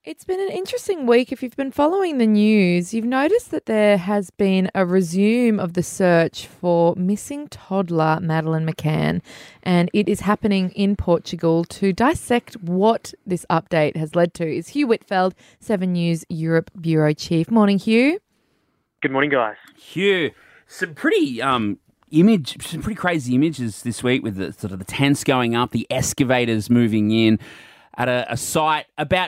It's been an interesting week. If you've been following the news, you've noticed that there has been a resume of the search for missing toddler Madeleine McCann, and it is happening in Portugal. To dissect what this update has led to is Hugh Whitfeld, 7 News Europe Bureau Chief. Morning, Hugh. Good morning, guys. Hugh, some pretty crazy images this week with the sort of the tents going up, the excavators moving in at a site about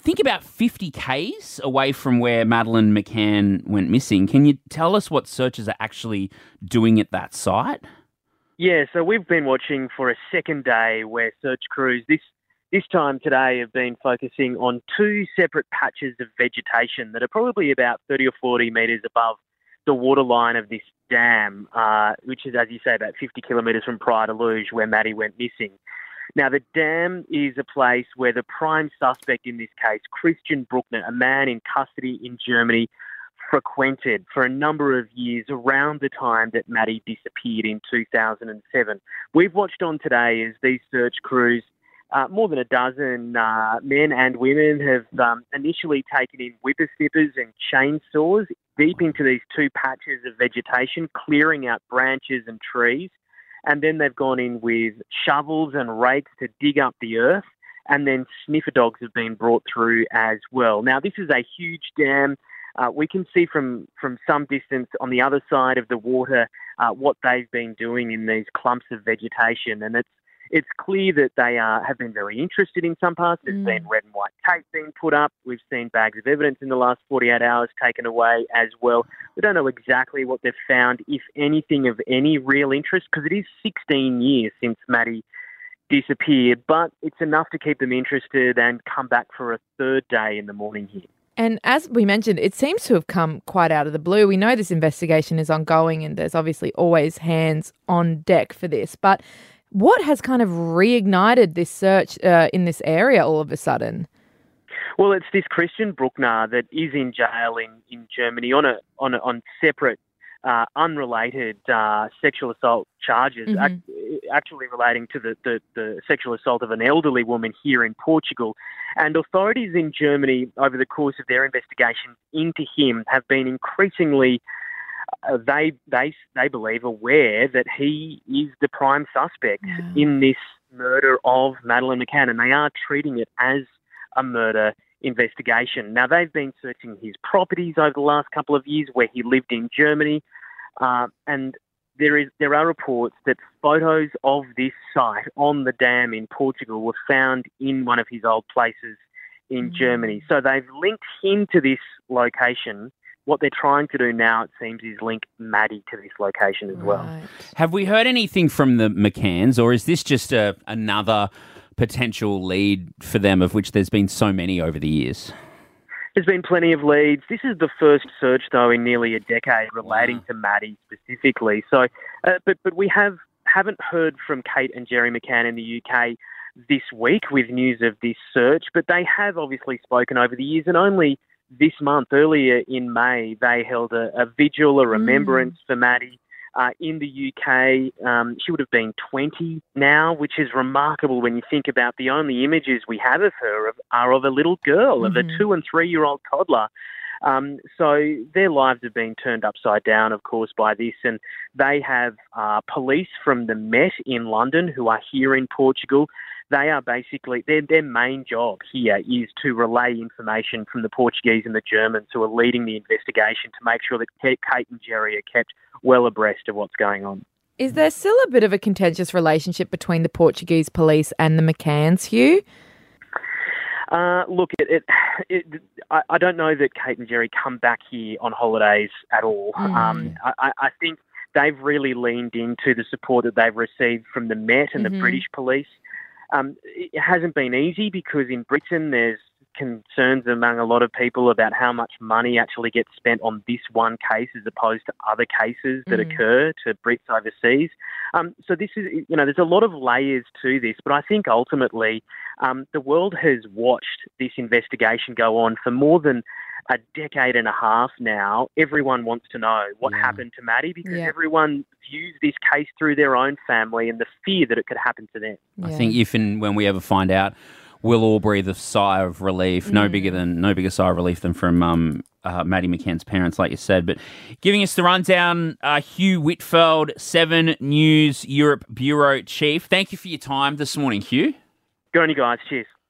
50 k's away from where Madeleine McCann went missing. Can you tell us what searchers are actually doing at that site? Yeah, so we've been watching for a second day where search crews this time today have been focusing on two separate patches of vegetation that are probably about 30 or 40 metres above the waterline of this dam, which is, as you say, about 50 kilometres from Praia de Luz, where Maddie went missing. Now, the dam is a place where the prime suspect in this case, Christian Bruckner, a man in custody in Germany, frequented for a number of years around the time that Maddie disappeared in 2007. We've watched on today as these search crews, more than a dozen men and women, have initially taken in whippersnippers and chainsaws deep into these two patches of vegetation, clearing out branches and trees. And then they've gone in with shovels and rakes to dig up the earth, and then sniffer dogs have been brought through as well. Now, this is a huge dam. We can see from some distance on the other side of the water what they've been doing in these clumps of vegetation, and it's clear that they have been very interested in some parts. There's been red and white tape being put up. We've seen bags of evidence in the last 48 hours taken away as well. We don't know exactly what they've found, if anything of any real interest, because it is 16 years since Maddie disappeared, but it's enough to keep them interested and come back for a third day in the morning here. And as we mentioned, it seems to have come quite out of the blue. We know this investigation is ongoing and there's obviously always hands on deck for this, but what has kind of reignited this search in this area all of a sudden? Well, it's this Christian Bruckner that is in jail in Germany on separate, unrelated sexual assault charges, actually relating to the sexual assault of an elderly woman here in Portugal. And authorities in Germany, over the course of their investigation into him, have been increasingly they believe aware that he is the prime suspect in this murder of Madeleine McCann, and they are treating it as a murder investigation. Now, they've been searching his properties over the last couple of years where he lived in Germany, and there are reports that photos of this site on the dam in Portugal were found in one of his old places in Germany. So they've linked him to this location. What they're trying to do now, it seems, is link Maddie to this location as well. Have we heard anything from the McCanns, or is this just another potential lead for them, of which there's been so many over the years? There's been plenty of leads. This is the first search, though, in nearly a decade relating to Maddie specifically. So, but we haven't heard from Kate and Gerry McCann in the UK this week with news of this search, but they have obviously spoken over the years, and only this month, earlier in May, they held a vigil, a remembrance for Maddie in the UK. She would have been 20 now, which is remarkable when you think about the only images we have of her are of a little girl, of a 2 and 3 year old toddler. So their lives have been turned upside down, of course, by this. And they have police from the Met in London who are here in Portugal. They are basically, their main job here is to relay information from the Portuguese and the Germans who are leading the investigation to make sure that Kate and Gerry are kept well abreast of what's going on. Is there still a bit of a contentious relationship between the Portuguese police and the McCanns, Hugh? Look, I don't know that Kate and Gerry come back here on holidays at all. I think they've really leaned into the support that they've received from the Met and the British police. It hasn't been easy because in Britain there's concerns among a lot of people about how much money actually gets spent on this one case as opposed to other cases that occur to Brits overseas. So this is, there's a lot of layers to this, but I think ultimately the world has watched this investigation go on for more than a decade and a half now. Everyone wants to know what happened to Maddie because everyone views this case through their own family and the fear that it could happen to them. I think if and when we ever find out we'll all breathe a sigh of relief. No bigger sigh of relief than from Maddie McCann's parents, like you said. But giving us the rundown, Hugh Whitfeld, 7 News Europe Bureau Chief. Thank you for your time this morning, Hugh. Go on, you guys. Cheers.